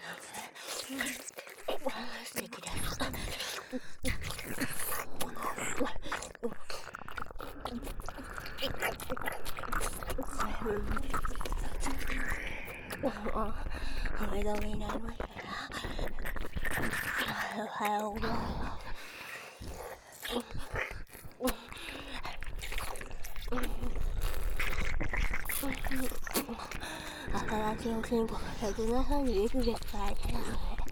素敵です。お目覚めになりましたな。おはようございます。新しいおしんこが170リットルで使えてるので、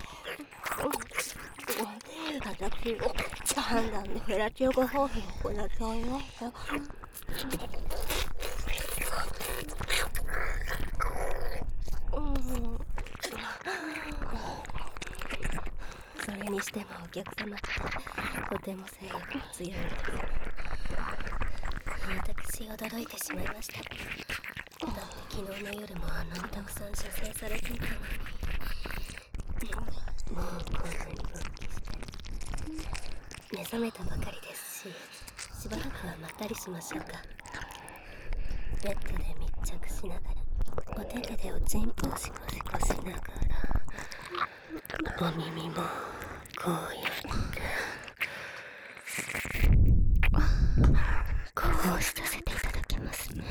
私の判断でフェラチオコ方法を行っておりますよ。それにしてもお客様ってとても性欲が強いです。私驚いてしまいました。だって昨日の夜もあんなにたくさん射精されていたのに、もうこんなに勃起して目覚めたばかりですし、しばらくはまったりしましょうか。ベッドで密着しながら、お手手でおちんぽをシコシコしながら、お耳もこうやってこうさせていただきますね。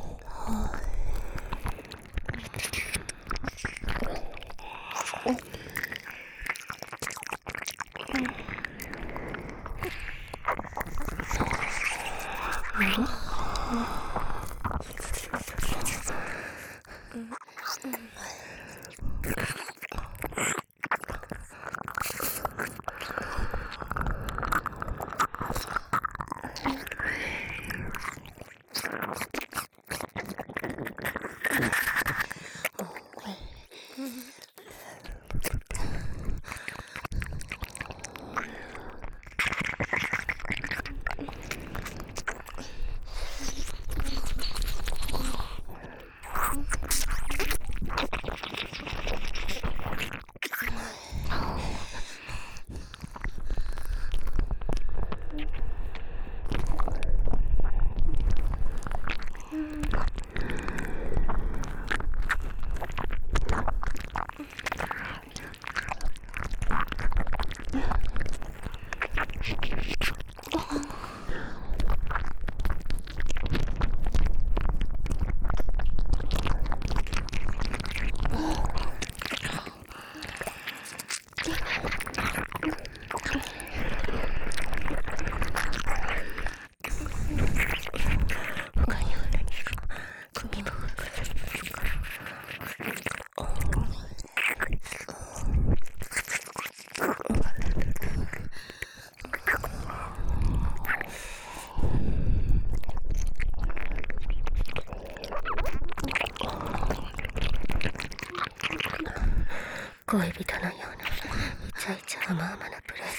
恋人のようなイチャイチャ甘々なプレイ。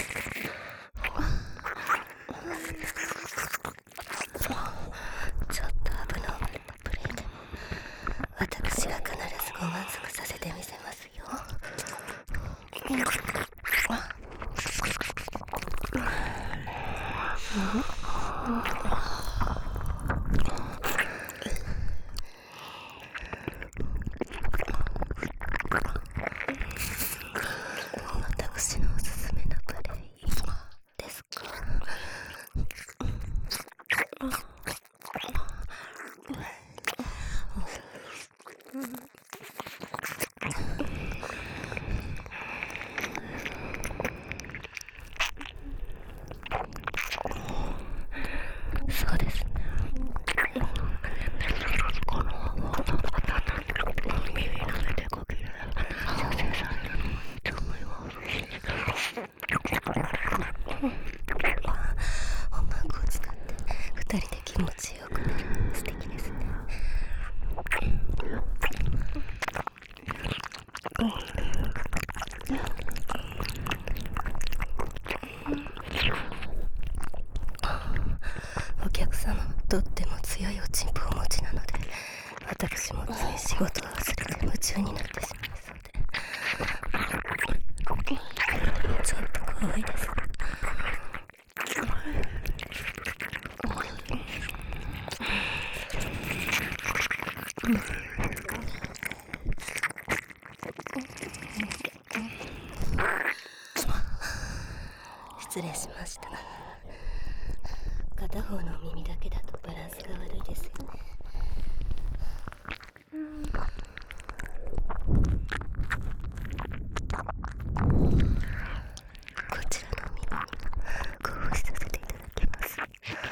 ちょっとアブノーマルなプレイでも私が必ずご満足させてみせますよ。私のおすすめのプレイですか？そうですね。この耳の目でこきれ射精されるのもいいと思います。おまんこを使って二人で気持ちよくなる。素敵ですね。お客様はとっても強いおちんぽをお持ちなので、私もつい仕事を忘れて夢中になってしまいそうで、ちょっと怖いです。 失礼しました。片方の耳だけだとバランスが悪いですよね。こちらのお耳にも興奮させていただきます。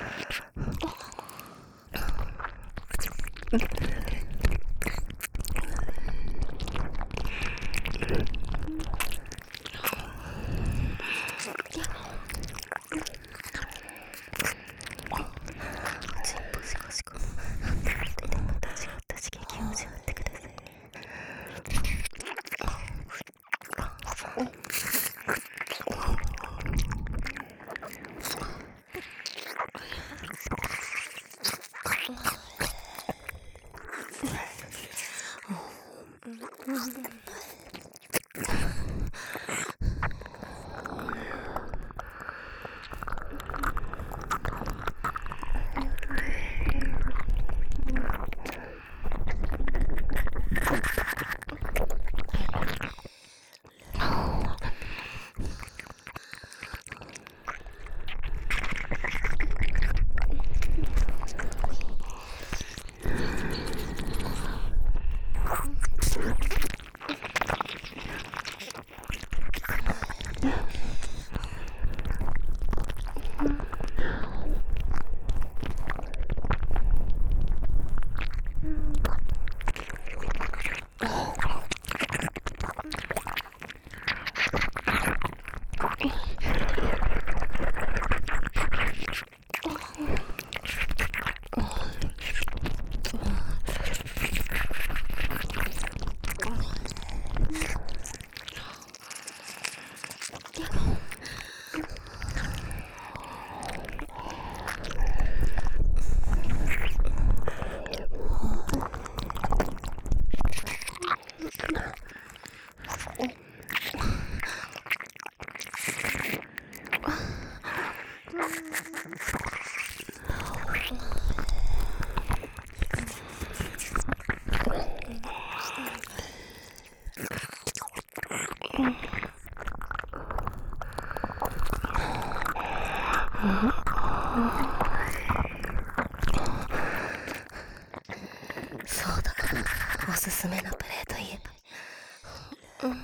そうだ、おすすめのプレーといえば、ま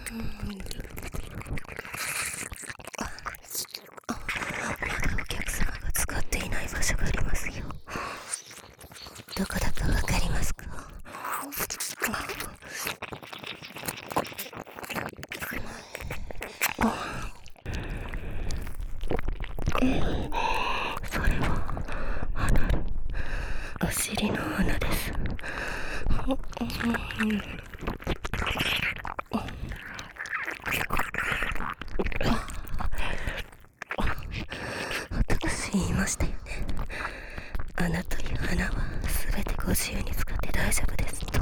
だお客様が使っていない場所がありますよ。どこだかわかりますか？それはお尻の穴です。私言いましたよね。穴という穴は全てご自由に使って大丈夫ですと。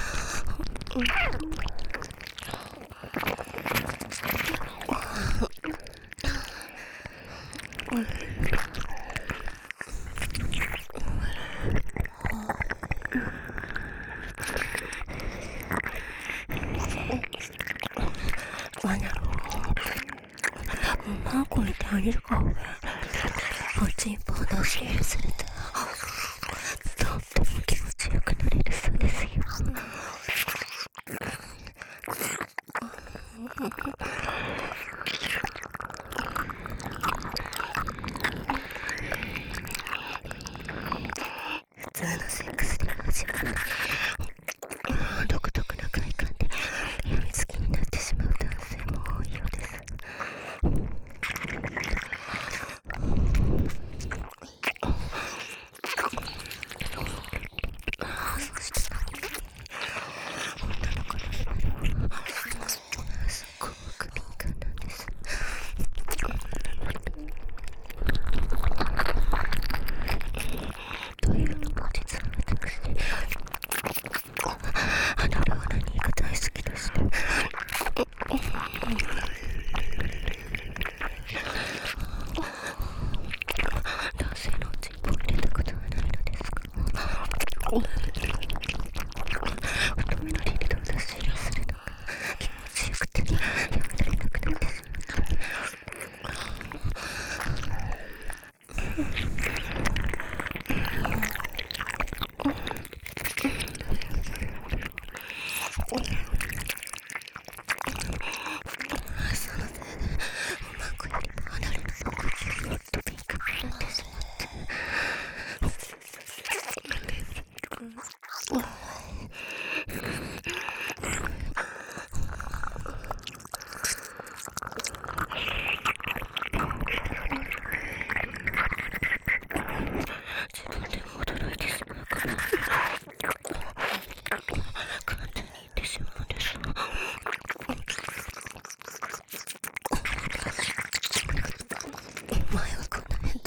マーコ見てあげるか。おちんぽを同時にするととっても気持ちよくなれるそうですよ。普通のセックスで始まる独特な快感で病みつきになってしまう男性も多いようです。そして女の子のすっご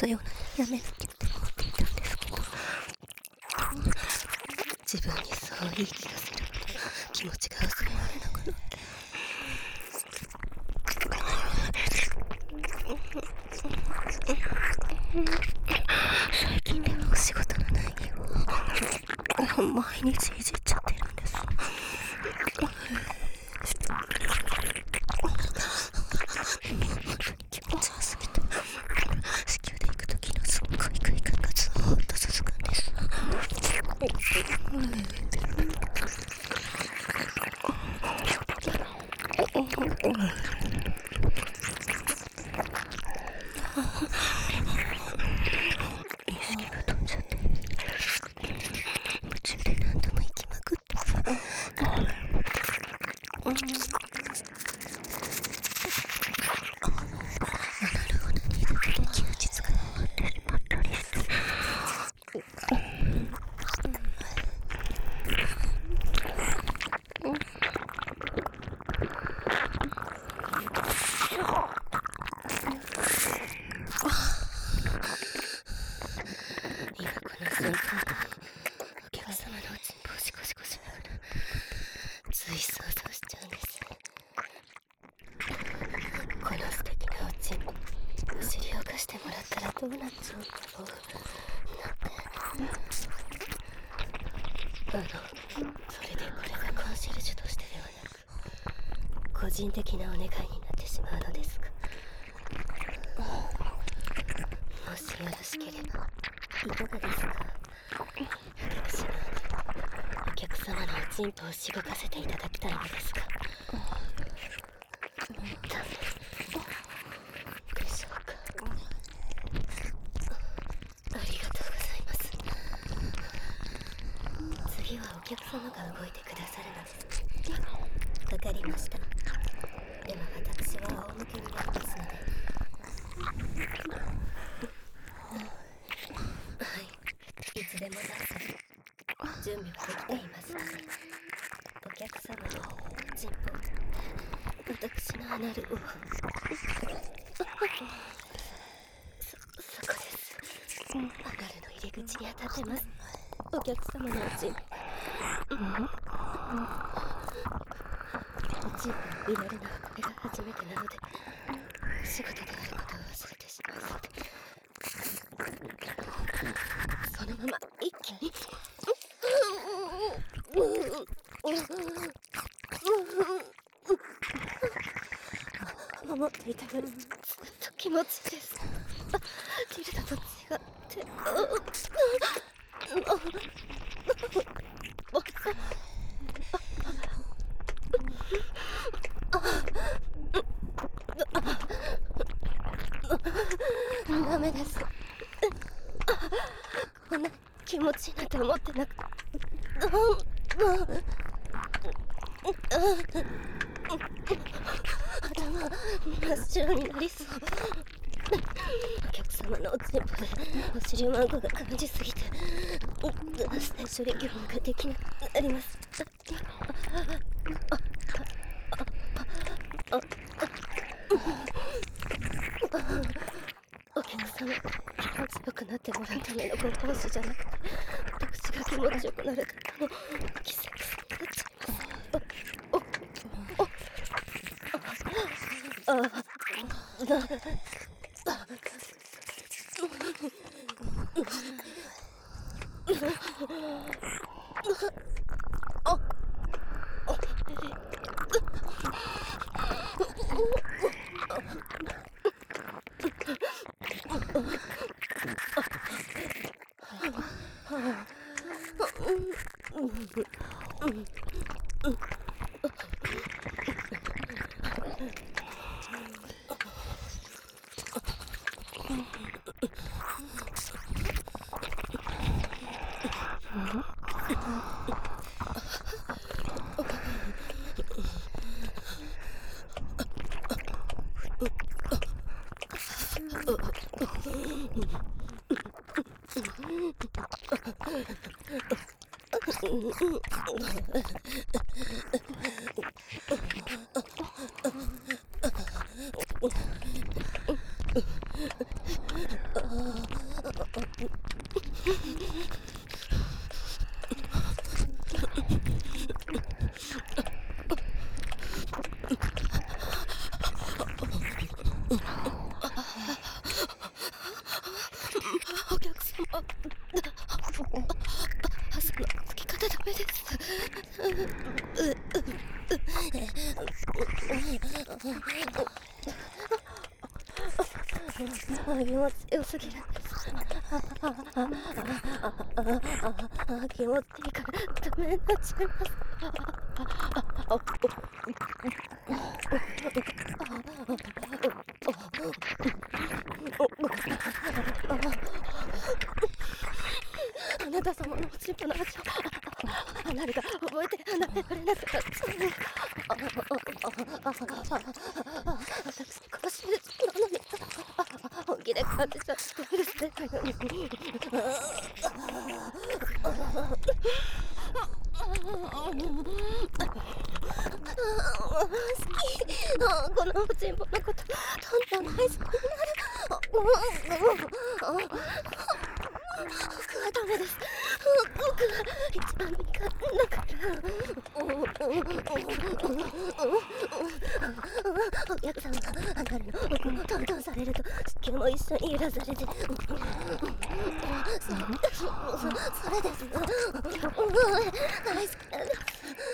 ったようなやめなきゃって思っていたんですけど、自分にそう言い聞かせる気持ちが忘れられなくなって、最近ではお仕事の内容を毎日いじっちゃってるんです。気持ち悪すぎて、子宮で行く時のすっごい快感がずーっと続くんです。意識が飛んじゃって、夢中で何度も行きまくって、アナルオナニーだけで休日が終わってしまったりして、今この瞬間、お客様のおちんぽをシコシコしながらつい想像しちゃうんです。この素敵なおちんぽ、お尻を貸してもらったらどうなっちゃうんだろうなんて。それでこれがコンシェルジュとしてではなく個人的なお願いになってしまうのですが、もしよろしければいかがですか。私はお客様のおちんぽをしごかせていただきたいのですが、ダメでしょうか。ありがとうございます。次はお客様が動いてくださるのですね。わかりました。では私は仰向けになりますので。はい、いつでもどうぞ。準備はできていますので、お客様のおちんぽ、私のアナルをそこです。アナルの入り口に当たってます。お客様のおちんぽ、おちんぽを見られるのはこれが初めてなので、仕事であることを忘れてしまうそうで、そのまま一気に思っていたよりずっと気持ちいいです。ディルドと違って、ダメです。こんな気持ちいいなんて思ってなくて、頭真っ白になりそう。お客様のおちんぽでお尻マンコが感じすぎてステ処理業務ができなくなります。お客様が強くなってもらうためのご奉仕じゃなくて、私が気持ちよくなるための奇跡になっちゃいます。 お客様、そのつき方ダメです。気持ちよすぎるんです。気持ちいいからダメになっちゃいます。あなた様のおしっぽの味を離れが覚えて離れられなくなっちゃう。私殺しなのに本気で感じちゃってるせないのに。好き。このおちんぽのことどんどん大好きになる。服はダメです。服が一番敏感だから。お客さんが離れの服をトントンされると地球も一緒に揺らされて、それです。大好きなんです。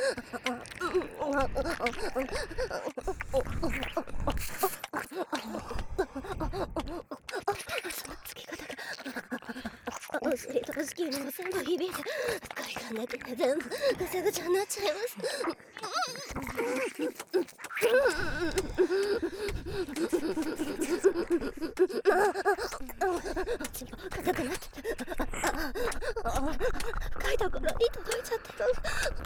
そのつき方がお尻と子宮にも全部響いて、光がなくて全部ぐちゃぐちゃになっちゃいます。ちんぽ硬くなって深いところに届いちゃってる。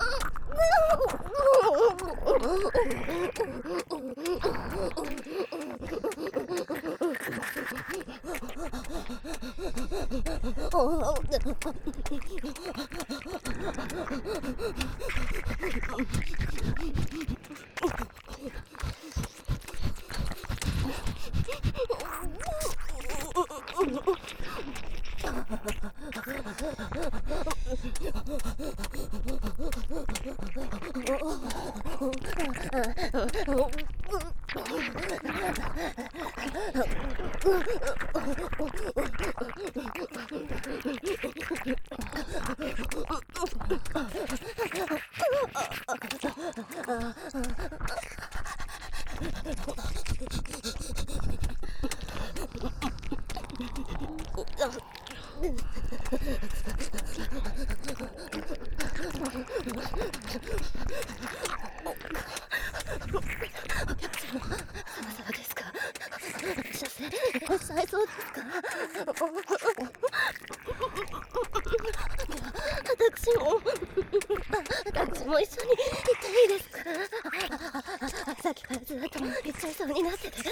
そうですか。射精さえそうですか。私も一緒に行っていいですか。さっきからずっと行っちゃいそうになってて。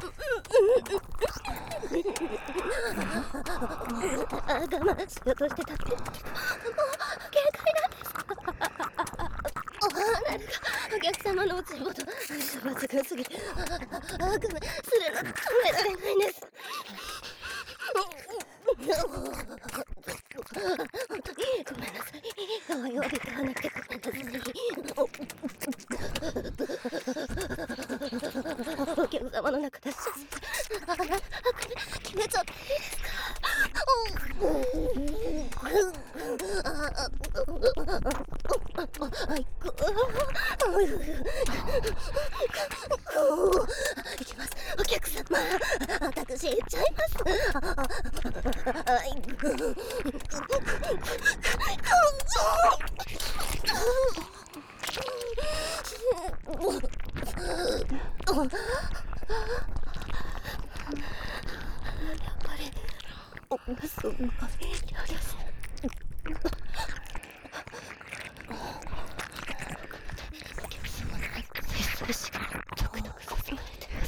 我慢しようとしてたって言ったけど、もう限界なんですか。何かお客様のおちんぽと相性抜群すぎて、ごめん、するの止められないんです。本当にごめんなさい。曜日買わなくてごめんなさい。お客様の中で決めちゃっていいですか。行きます。お客様、私行っちゃいます。やっぱりそう嫌です。接しドクドクさせられてます。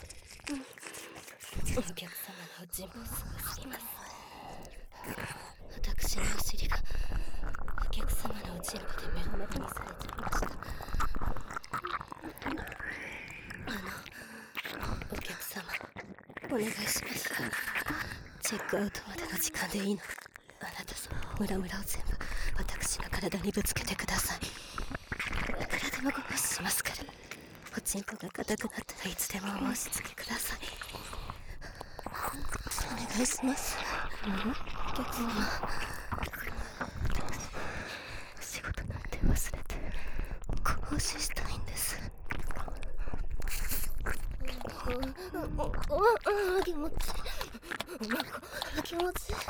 お客様のおちんぽすごすぎます。 私のお尻がお客様のチンポでメロメロにされちゃいました。お客様、お願いします。チェックアウトまでの時間でいいの。あなたそのムラムラを全部私の体にぶつけてください。いくらでもご奉仕しますから。おちんぽが硬くなったらいつでもお申し付けください。お願いします。お客様、仕事なんて忘れてご奉仕したいんです。気持ちいい。気持ちいい。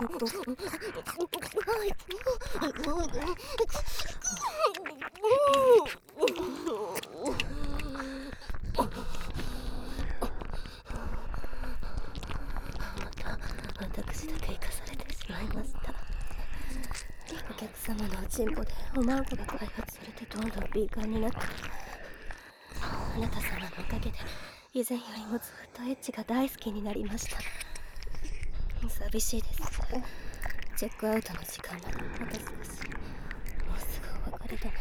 私だけ生かされてしまいました。お客様のおちんぽでおまんこが開発されてどんどん敏感になって、あなた様のおかげで以前よりもずっとエッチが大好きになりました。寂しいです。チェックアウトの時間まで私だし、もうすぐお別れだね。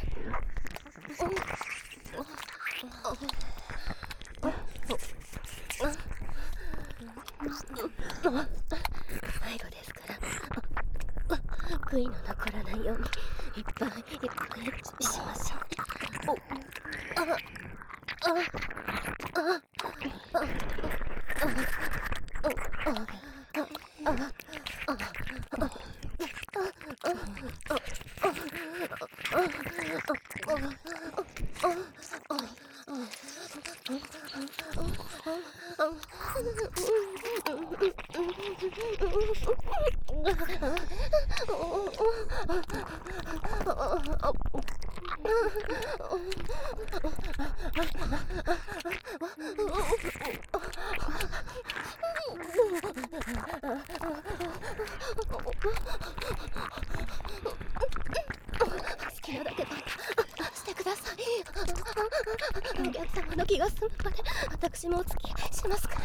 最後ですから、悔いの残らないようにいっぱいエッチしましょう。好きなだけしてください。お客様の気が済むまで私もお付き合いしますから。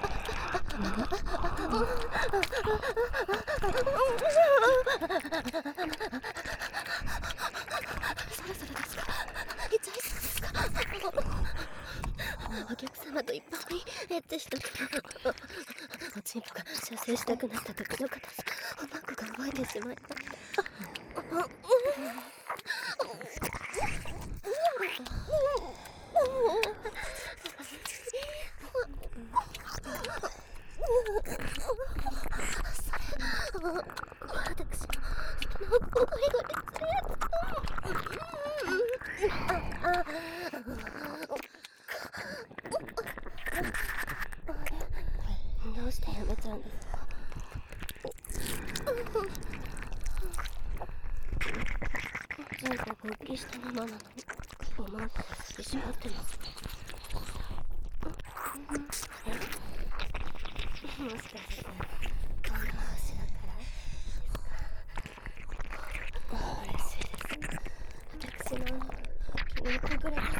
そろそろですか？いっちゃいそうですか？お客様といっぱいエッチしとく。おちんぽが射精したくなった時の硬さ、おまんこが覚えてしまいました。私のゴリゴリするやつ。どうしてやめちゃうんですか？ちゃんと勃起したままなのにおまんこが吸ってしまってます。もしかしてこんな話だから嬉しいです。私の気に入ってくれたんです。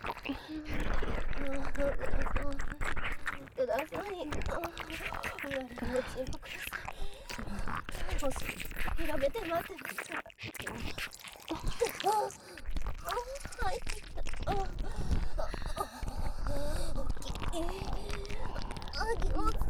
ください。言われるのちんぽください。もし広げて待ってますから。入ってきた。気持ちいいよ。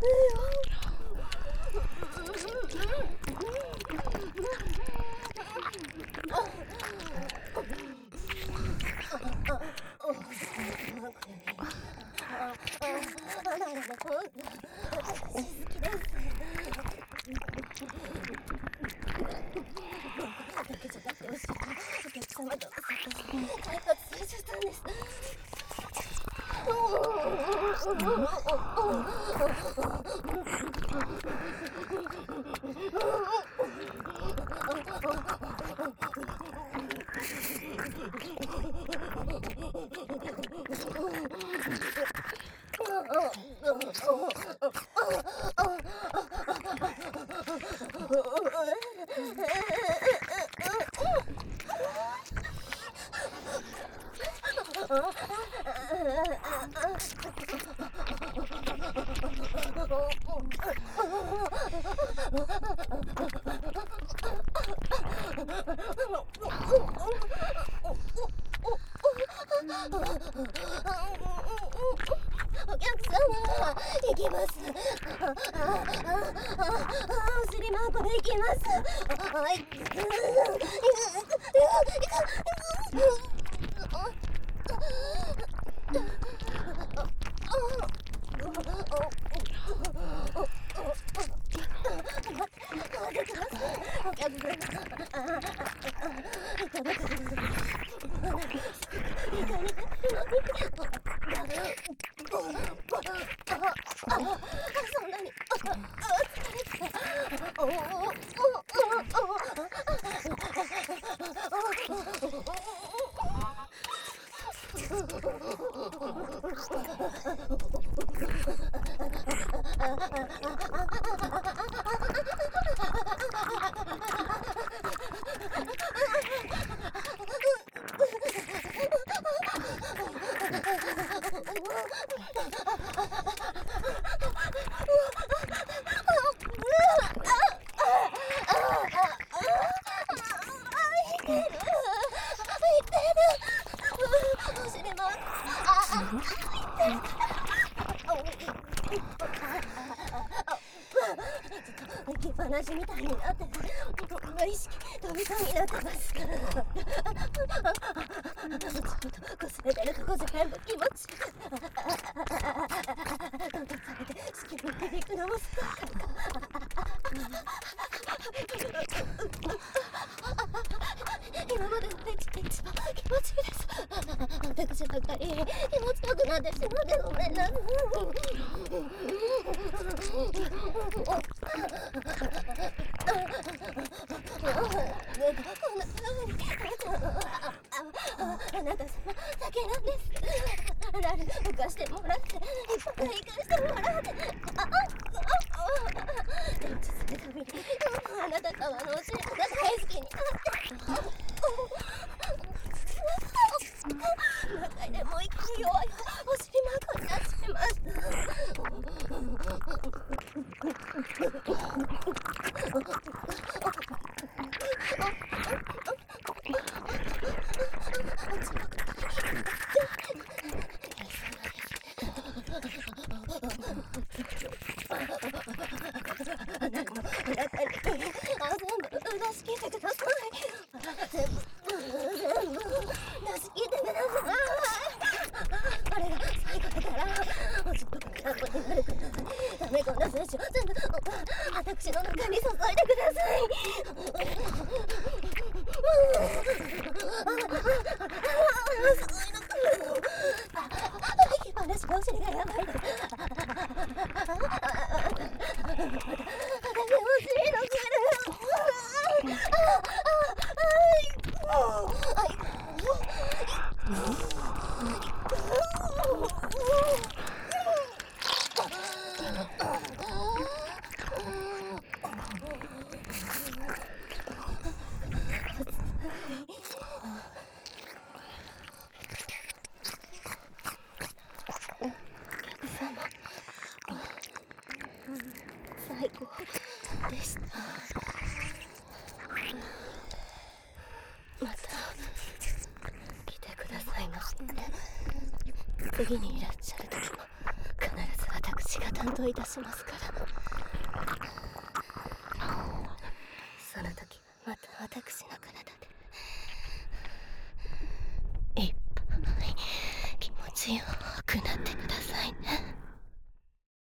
開発されちゃったんです。 きます。お尻マークでいきます。そんなに置きっぱなしみたいになって意識飛びそうになってます。ちょっとこすれてるとこ全部気持ちコンタクトされて好きに響くのもす今までのレンジで一番気持ちいいです。私ばっかり気持ちよくなってしまってごめんなさい。あなた様だけなんです。なる浮かしてもらっていっぱい生かしてもらってレンジするたびにあなた様のお尻が大好きになって何回でも一気に弱いお尻マークになっちゃいました全部出し切ってください。全部出し切ってください。あれが最後だからおしっこが空っぽになるからダメこんな選手を全部私の中に注いでください。私のお尻がやばいです。私のお尻の最高でした。また来てくださいまし。次にいらっしゃる時も必ず私が担当いたしますから。その時また私の体でいっぱい気持ちよくなってください。